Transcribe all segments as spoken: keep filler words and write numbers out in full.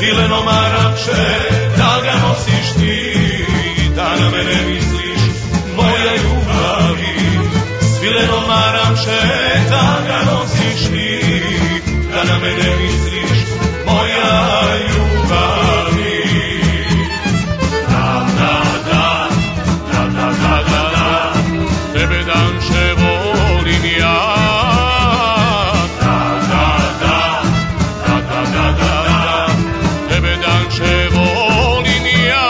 svileno maramče, da ga nosiš ti, da na mene misliš, moja ljubavi. Svileno maramče, da ga nosiš ti, da na mene misliš, moja ljubavi. Da, da, da, da, da, da, da, da, tebe danče volim ja. Da, da, da, da, da, da, da, da, tebe danče volim ja.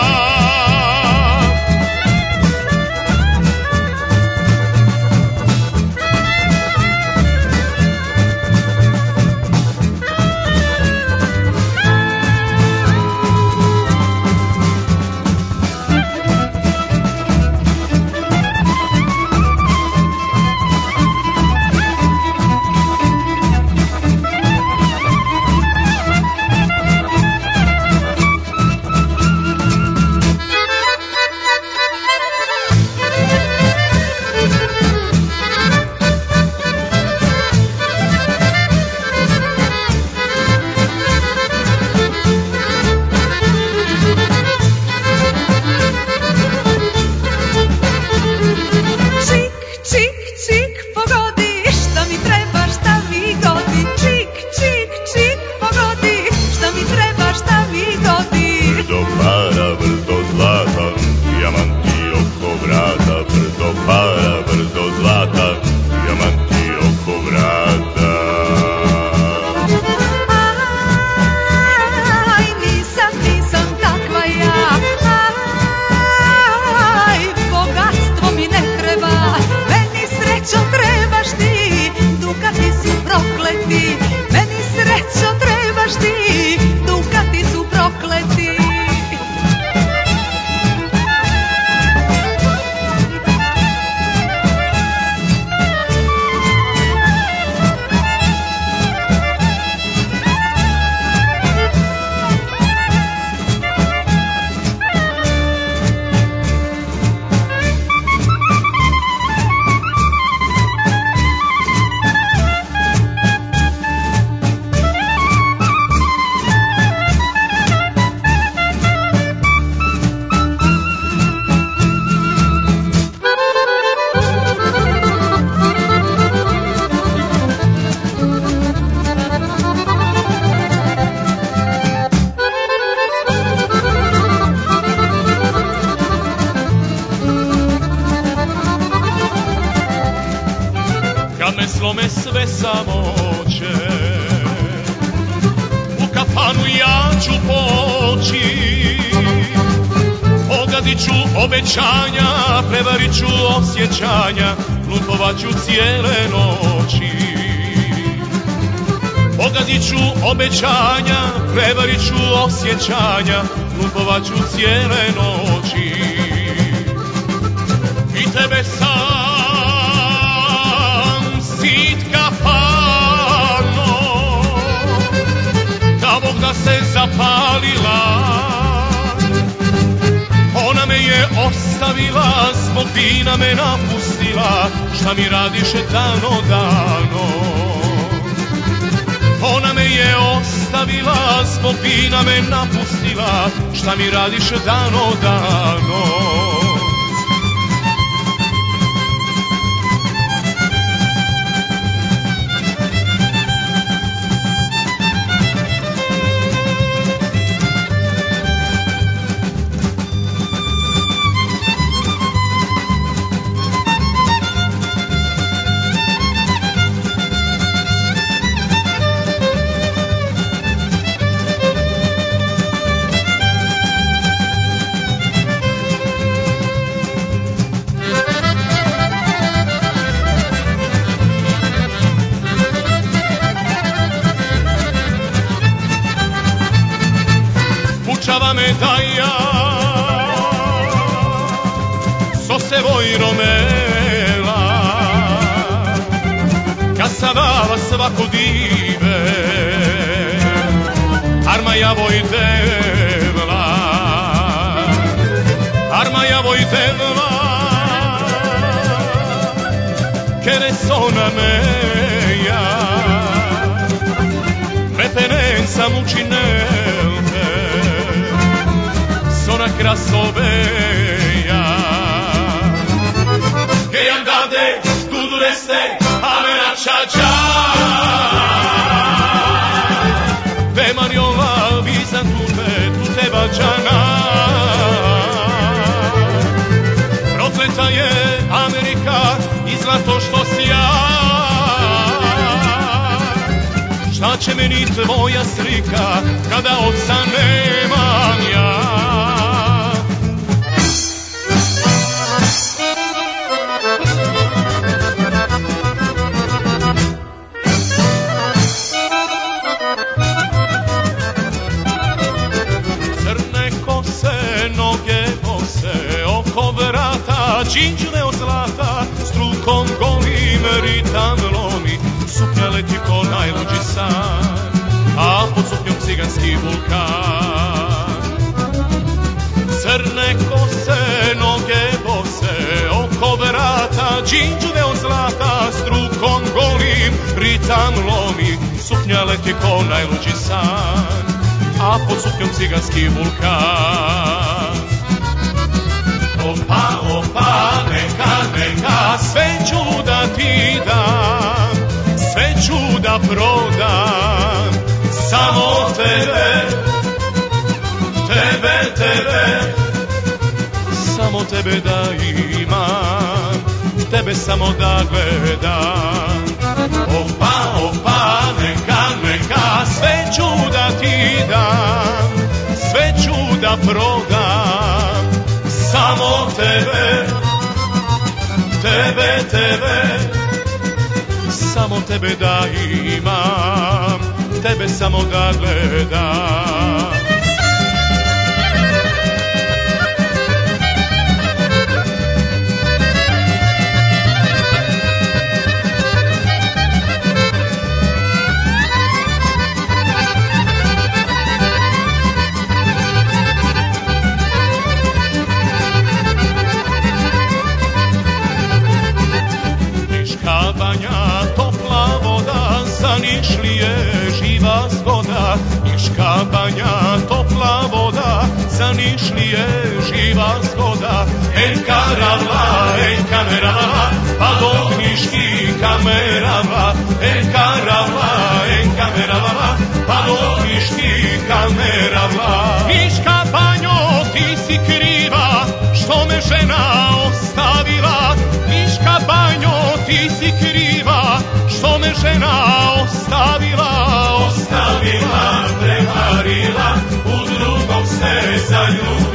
Lutovaću cijele noći, pogadit ću obećanja, prevarit ću osjećanja, lutovaću cijele noći. I tebe sam sit kafano, da Bog da se zapalila. Ona me je ostavila, zbog vina me napustila, šta mi radiš dano dano. Ona me je ostavila, zbog vina me napustila, šta mi radiš dano dano. Medalja so se voj romela, kad savala svako dive, armaja voj devla, armaja voj devla, che ne sona meja, me penenza mucinete, krasobeja. Che andate, tu dovreste avere ciaccia. Te Mariola, Bizantute, tu te bačana. Procveta je Amerika i zlato što sija. Šta će meni tvoja slika kada oca nemam ja? Crne kose, noge bose, oko vrata, džinđne od zlata, strukom golim ritam lomi, suknja leti ko najluđi san, a pod suknjom ciganski vulkan. Crne kose, noge bose, oko vrata, džinđne od zlata, strukom golim ritam lomi, suknja leti ko najluđi san, a pod suknjom ciganski vulkan. Opa, opa, neka, neka, sve ću da ti dam, sve ću da prodam, samo tebe, tebe, tebe, samo tebe da imam, tebe samo da gledam. Opa, opa, neka, neka, sve ću da ti dam, sve ću da prodam, samo tebe, tebe, tebe, samo tebe da imam, tebe samo da gledam. Topla voda, za Nišlije živa zgoda. Niška banja, topla voda, za Nišlije živa zgoda. Enka ravla, enka merava, pa do Niški kamerava. Enka ravla, enka merava, pa do Niški kamerava. Niška banjo, ti si kriva, što me žena ostavila. Niška banjo, ti si kriva, što me žena ostavila. Ostavila, prevarila, u drugog se zaljubila.